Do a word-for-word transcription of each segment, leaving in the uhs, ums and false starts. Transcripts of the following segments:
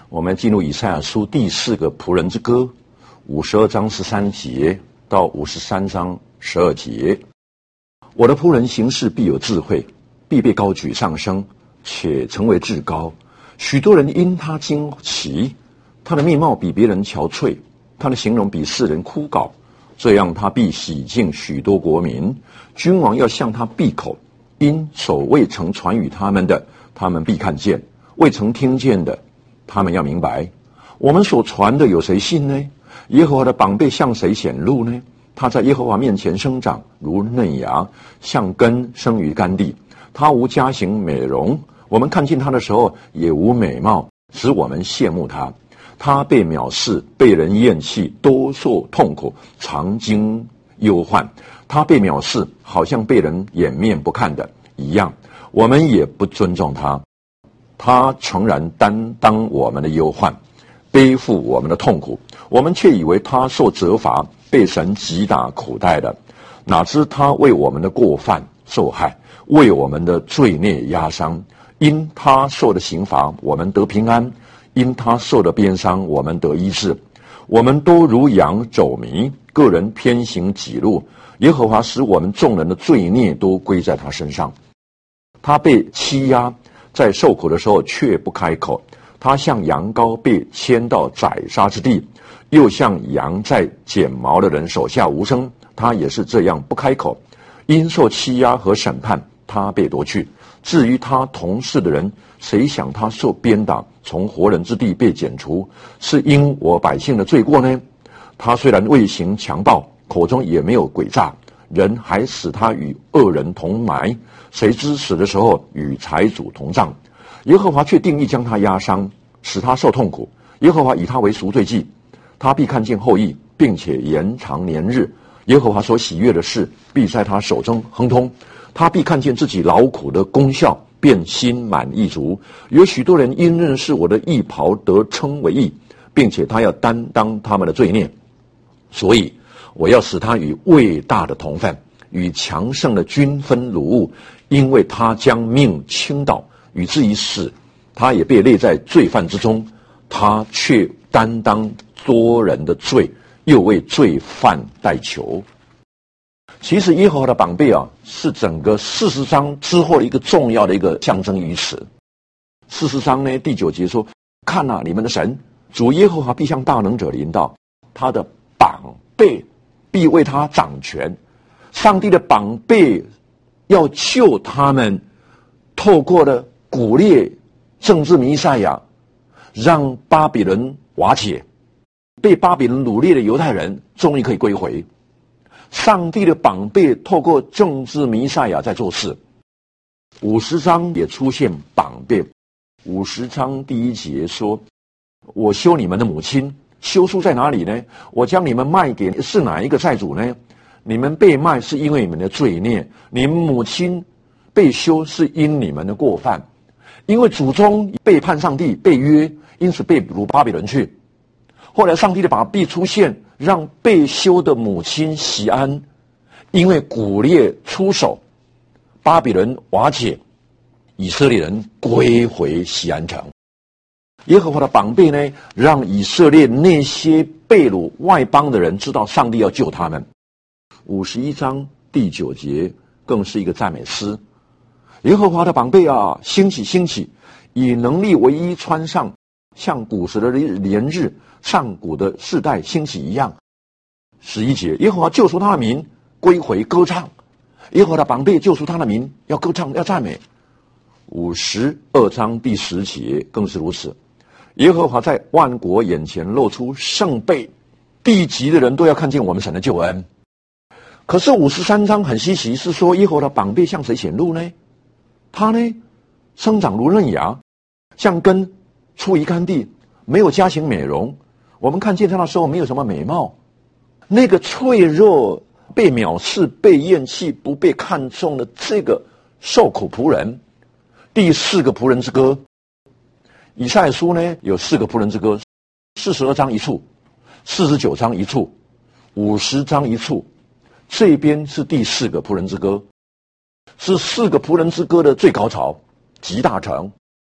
我们进入以赛亚书第四个仆人之歌，五十二章十三节到五十三章十二节。我的仆人行事必有智慧，必被高举上升，且成为至高。许多人因他惊奇，他的面貌比别人憔悴，他的形容比世人枯槁。这样他必洗净许多国民，君王要向他闭口，因手未曾传与他们的，他们必看见；未曾听见的，他们要明白。我们所传的有谁信呢？耶和华的膀臂向谁显露呢？他在耶和华面前生长如嫩芽，像根生于干地。他无佳形美容，我们看见他的时候也无美貌，使我们羡慕他。他被藐视，被人厌弃，多受痛苦，常经忧患。他被藐视，好像被人掩面不看的一样，我们也不尊重他。他诚然担当我们的忧患，背负我们的痛苦，我们却以为他受责罚，被神击打苦待的。哪知他为我们的过犯受害，为我们的罪孽压伤。因他受的刑罚，我们得平安；因他受的鞭伤，我们得医治。我们都如羊走迷，个人偏行己路。耶和华使我们众人的罪孽都归在他身上。他被欺压，在受苦的时候却不开口。他像羊羔被牵到宰杀之地，又像羊在剪毛的人手下无声。他也是这样不开口。因受欺压和审判，他被夺去。至于他同事的人，谁想他受鞭打，从活人之地被剪除，是因我百姓的罪过呢？他虽然未行强暴，口中也没有诡诈，人还使他与恶人同埋，谁知死的时候与财主同葬。耶和华却定义将他压伤，使他受痛苦。耶和华以他为赎罪祭，他必看见后裔，并且延长年日。耶和华所喜悦的事，必在他手中亨通。他必看见自己劳苦的功效，便心满意足。有许多人因认识我的义袍得称为义，并且他要担当他们的罪孽。所以我要使他与伟大的同分，与强盛的均分掳物，因为他将命倾倒，以至于死。他也被列在罪犯之中，他却担当多人的罪，又为罪犯代求。其实耶和华的膀臂啊，是整个四十章之后的一个重要的一个象征语词。四十章呢，第九节说：看啊，你们的神主耶和华必向大能者临到，他的膀臂必为他掌权。上帝的膀臂要救他们，透过了古列政治弥赛亚，让巴比伦瓦解，被巴比伦掳掠的犹太人终于可以归回。上帝的膀臂透过政治弥赛亚在做事。五十章也出现膀臂。五十章第一节说：我休你们的母亲。休书在哪里呢？我将你们卖给是哪一个债主呢？你们被卖是因为你们的罪孽，你们母亲被休是因你们的过犯。因为祖宗背叛上帝，被约，因此被掳巴比伦去。后来上帝的膀臂出现，让被休的母亲喜安，因为古列出手，巴比伦瓦解，以色列人归回锡安城。耶和华的膀臂呢，让以色列那些被掳外邦的人知道上帝要救他们。五十一章第九节更是一个赞美诗。耶和华的膀臂啊，兴起兴起，以能力为衣穿上，像古时的连日上古的世代兴起一样。十一节，耶和华救赎他的民，归回歌唱。耶和华的膀臂救赎他的民，要歌唱，要赞美。五十二章第十节更是如此。耶和华在万国眼前露出圣臂，地极的人都要看见我们神的救恩。可是五十三章很稀奇，是说耶和华的膀臂向谁显露呢？他呢，生长如嫩芽，像根出于干地，没有佳形美容。我们看见他的时候没有什么美貌，那个脆弱、被藐视、被厌弃、不被看重的这个受苦仆人。第四个仆人之歌，以赛亚书呢有四个仆人之歌，四十二章一处，四十九章一处，五十章一处。这边是第四个仆人之歌，是四个仆人之歌的最高潮，集大成。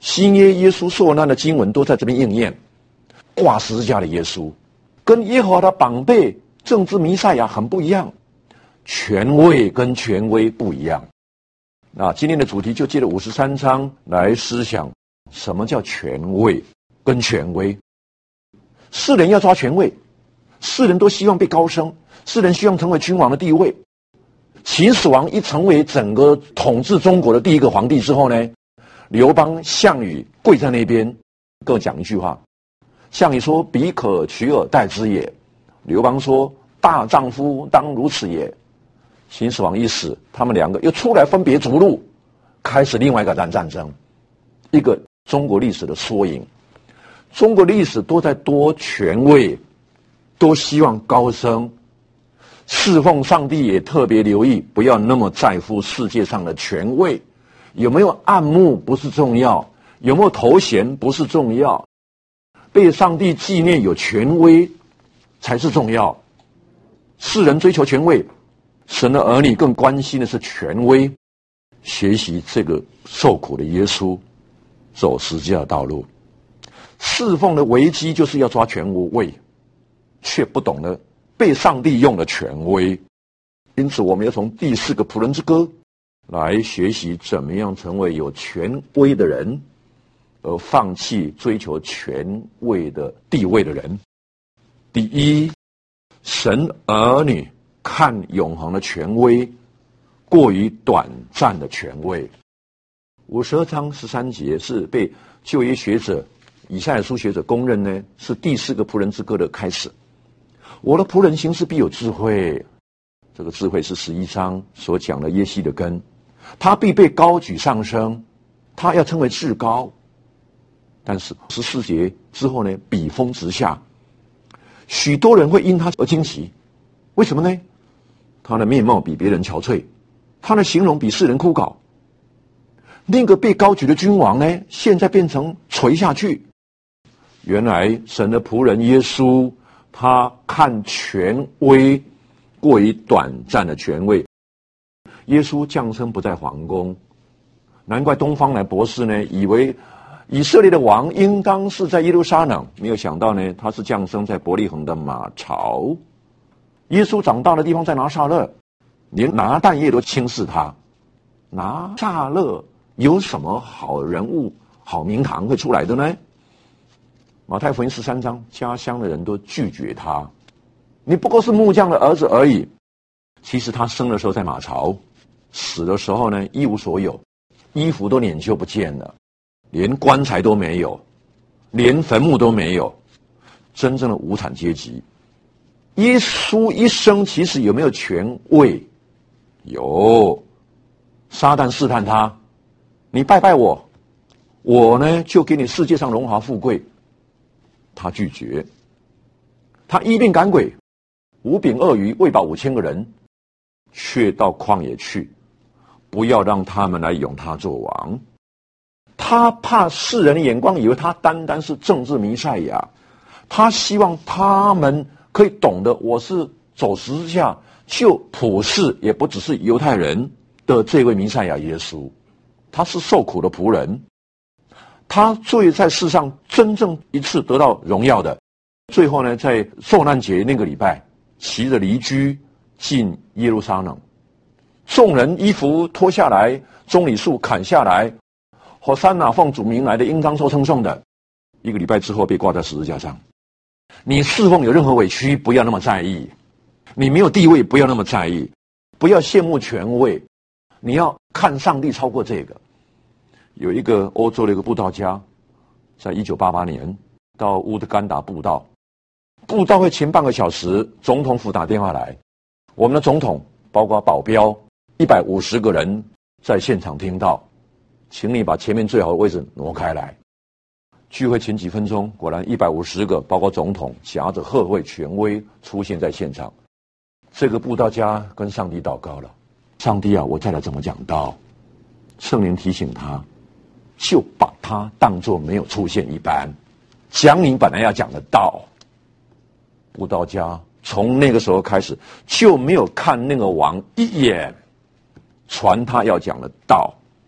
新约耶稣受难的经文都在这边应验。挂十字架的耶稣，跟耶和华的绑背政治弥赛亚很不一样，权位跟权威不一样。那今天的主题就借着五十三章来思想，什么叫权位跟权威。世人要抓权位，世人都希望被高升，世人希望成为君王的地位。秦始皇一成为整个统治中国的第一个皇帝之后呢，刘邦、项羽跪在那边各讲一句话。项羽说：“彼可取而代之也。”刘邦说：“大丈夫当如此也。”秦始皇一死，他们两个又出来分别逐鹿，开始另外一个战战争，一个中国历史的缩影。中国历史都在夺权位，都希望高升，侍奉上帝也特别留意，不要那么在乎世界上的权位，有没有暗幕不是重要，有没有头衔不是重要，被上帝纪念有权威才是重要。世人追求权位，神的儿女更关心的是权威。学习这个受苦的耶稣，走十字架的道路。侍奉的危机就是要抓权位，却不懂得被上帝用的权威。因此我们要从第四个仆人之歌来学习怎么样成为有权威的人，而放弃追求权位的地位的人。第一，神儿女看永恒的权威过于短暂的权威。五十二章十三节是被旧约学者以赛亚书学者公认呢，是第四个仆人之歌的开始。我的仆人行事必有智慧，这个智慧是十一章所讲的耶西的根，他必被高举上升，他要称为至高。但是十四节之后呢，笔锋直下，许多人会因他而惊奇。为什么呢？他的面貌比别人憔悴，他的形容比世人枯槁。那个被高举的君王呢，现在变成垂下去。原来神的仆人耶稣，他看权威过于短暂的权位。耶稣降生不在皇宫，难怪东方来博士呢，以为以色列的王应当是在耶路撒冷，没有想到呢，他是降生在伯利恒的马槽。耶稣长大的地方在拿撒勒，连拿但业都轻视他。拿撒勒有什么好人物、好名堂会出来的呢？马太福音十三章，家乡的人都拒绝他，你不过是木匠的儿子而已。其实他生的时候在马槽，死的时候呢，一无所有，衣服都捻旧不见了，连棺材都没有，连坟墓都没有，真正的无产阶级。耶稣一生其实有没有权位？有。撒旦试探他，你拜拜我，我呢就给你世界上荣华富贵。他拒绝。他医病赶鬼，五饼二鱼喂饱五千个人，却到旷野去，不要让他们来拥他做王。他怕世人的眼光以为他单单是政治弥赛亚，他希望他们可以懂得我是走十字架就普世，也不只是犹太人的这位弥赛亚耶稣。他是受苦的仆人，他最在世上真正一次得到荣耀的，最后呢，在受难节那个礼拜，骑着驴驹进耶路撒冷，众人衣服脱下来，棕榈树砍下来，和山哪奉主名来的应当受称颂的。一个礼拜之后被挂在十字架上。你侍奉有任何委屈，不要那么在意；你没有地位，不要那么在意；不要羡慕权位，你要看上帝超过这个。有一个欧洲的一个布道家，在一九八八年到乌德干达布道，布道会前半个小时，总统府打电话来，我们的总统包括保镖一百五十个人在现场听到，请你把前面最好的位置挪开来。聚会前几分钟，果然一百五十个包括总统夹着贺会权威出现在现场。这个布道家跟上帝祷告了，上帝啊，我再来怎么讲道？圣灵提醒他，就把他当作没有出现一般，讲你本来要讲的道。布道家从那个时候开始就没有看那个王一眼，传他要讲的道。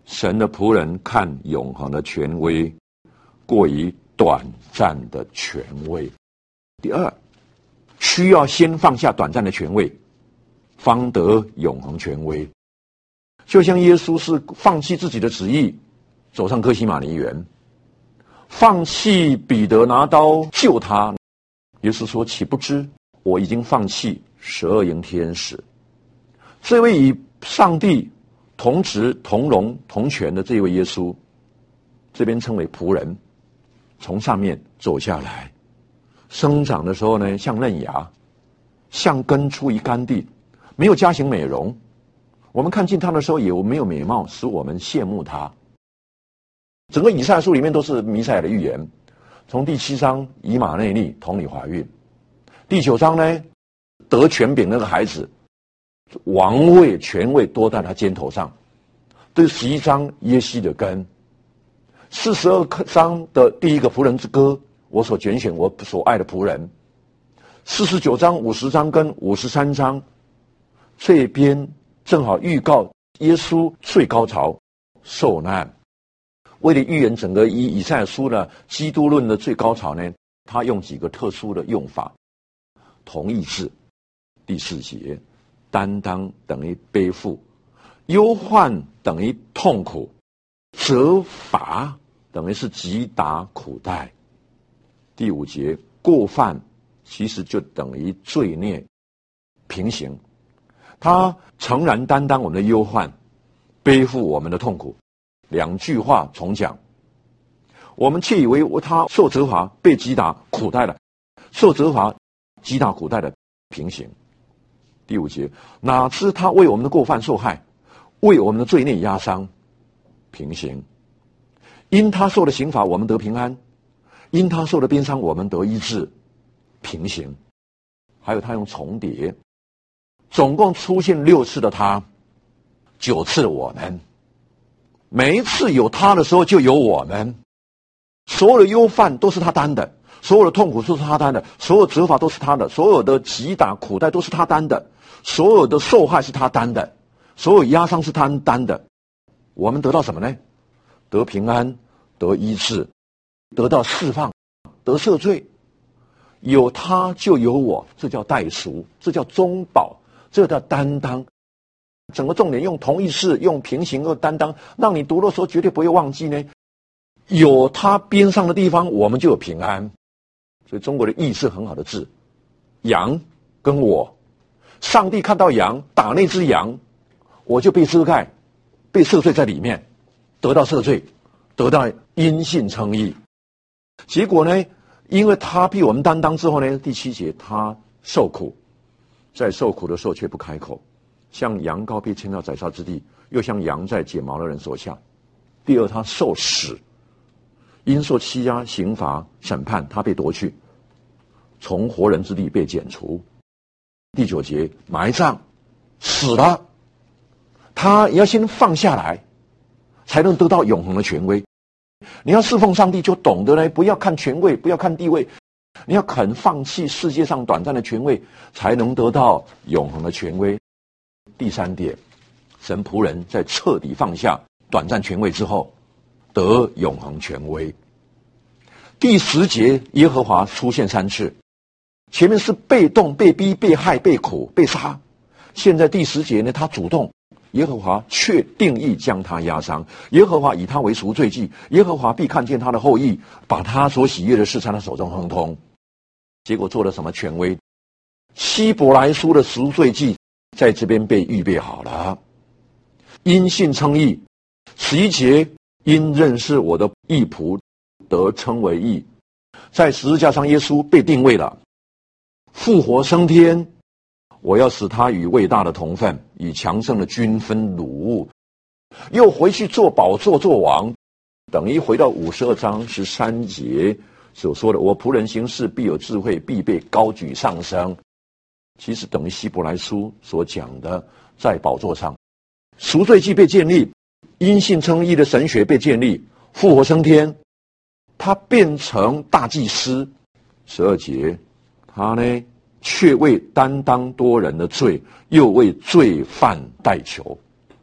神的仆人看永恒的权威，过于短暂的权威。第二，需要先放下短暂的权位，方得永恒权威。就像耶稣是放弃自己的旨意，走上客西马尼园，放弃彼得拿刀救他。耶稣说：岂不知我已经放弃十二营天使？这位与上帝同职同荣同权的这位耶稣，这边称为仆人，从上面走下来，生长的时候呢，像嫩芽，像根出于干地，没有加行美容。我们看见他的时候也没有美貌，使我们羡慕他。整个以赛亚书里面都是弥赛亚的预言。从第七章以马内利童女怀孕，第九章呢得权柄那个孩子，王位权位多在他肩头上。第十一章耶西的根，四十二章的第一个仆人之歌，我所拣选我所爱的仆人。四十九章、五十章跟五十三章，这边正好预告耶稣最高潮受难。为了预言整个以以赛亚书的基督论的最高潮呢，他用几个特殊的用法。同义字，第四节，担当等于背负，忧患等于痛苦，责罚等于是击打苦待。第五节，过犯其实就等于罪孽，平行。他诚然担当我们的忧患，背负我们的痛苦。两句话重讲，我们窃以为他受责罚被击打苦待了，受责罚击打苦待的平行。第五节，哪知他为我们的过犯受害，为我们的罪孽压伤，平行。因他受的刑罚我们得平安，因他受的鞭伤我们得医治，平行。还有他用重叠，总共出现六次的他，九次的我们。每一次有他的时候就有我们，所有的忧患都是他担的，所有的痛苦都是他担的，所有责罚都是他的，所有的击打苦待都是他担的，所有的受害是他担的，所有压伤是他担的。我们得到什么呢？得平安，得医治，得到释放，得赦罪。有他就有我，这叫代赎，这叫中保，这叫担当。整个重点用同义式，用平行和担当，让你读的时候绝对不会忘记呢。有他边上的地方，我们就有平安。所以中国的义是很好的字，羊跟我，上帝看到羊打那只羊，我就被遮盖，被赦罪在里面，得到赦罪，得到因信称义。结果呢，因为他替我们担当之后呢，第七节他受苦，在受苦的时候却不开口。像羊羔被牵到宰杀之地，又像羊在剪毛的人手下。第二，他受死，因受欺压、刑罚、审判，他被夺去，从活人之地被剪除。第九节，埋葬，死了，他也要先放下来，才能得到永恒的权威。你要侍奉上帝，就懂得呢，不要看权位，不要看地位，你要肯放弃世界上短暂的权位，才能得到永恒的权威。第三点，神仆人在彻底放下短暂权位之后，得永恒权威。第十节，耶和华出现三次，前面是被动、被逼、被害、被苦、被杀，现在第十节呢，他主动，耶和华却定义将他压伤，耶和华以他为赎罪祭，耶和华必看见他的后裔，把他所喜悦的事在他手中亨通。结果做了什么权威？希伯来书的赎罪祭在这边被预备好了。因信称义，十一节，因认识我的义仆得称为义，在十字架上耶稣被定位了，复活升天，我要使他与伟大的同分，与强盛的均分掳物，又回去做宝座做王，等于回到五十二章十三节所说的，我仆人行事必有智慧，必被高举上升。其实等于希伯来书所讲的，在宝座上，赎罪祭被建立，因信称义的神学被建立，复活升天，他变成大祭司。十二节，他呢却为担当多人的罪，又为罪犯代求。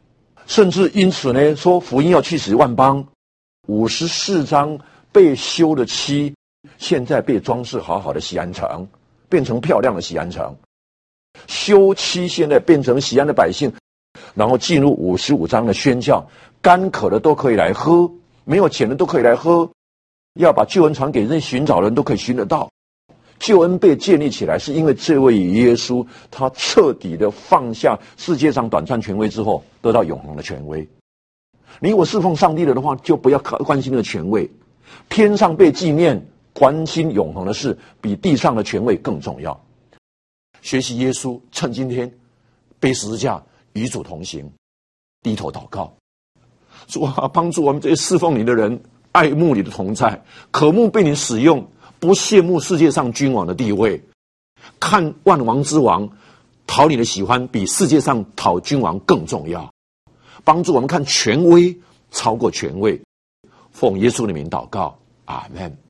甚至因此呢，说福音要去使万邦。五十四章被修的漆，现在被装饰好好的锡安城，变成漂亮的锡安城。修漆现在变成锡安的百姓，然后进入五十五章的宣教，干渴的都可以来喝，没有钱的都可以来喝，要把救恩传给那寻找的人都可以寻得到。救恩被建立起来，是因为这位耶稣他彻底的放下世界上短暂权威之后，得到永恒的权威。你我侍奉上帝了的话，就不要关心那个权威，天上被纪念，关心永恒的事，比地上的权威更重要。学习耶稣，趁今天背十字架与主同行，低头祷告，主啊，帮助我们这些侍奉你的人，爱慕你的同在，渴慕被你使用，不羡慕世界上君王的地位，看万王之王讨你的喜欢，比世界上讨君王更重要。帮助我们看权威超过权位，奉耶稣的名祷告，阿们。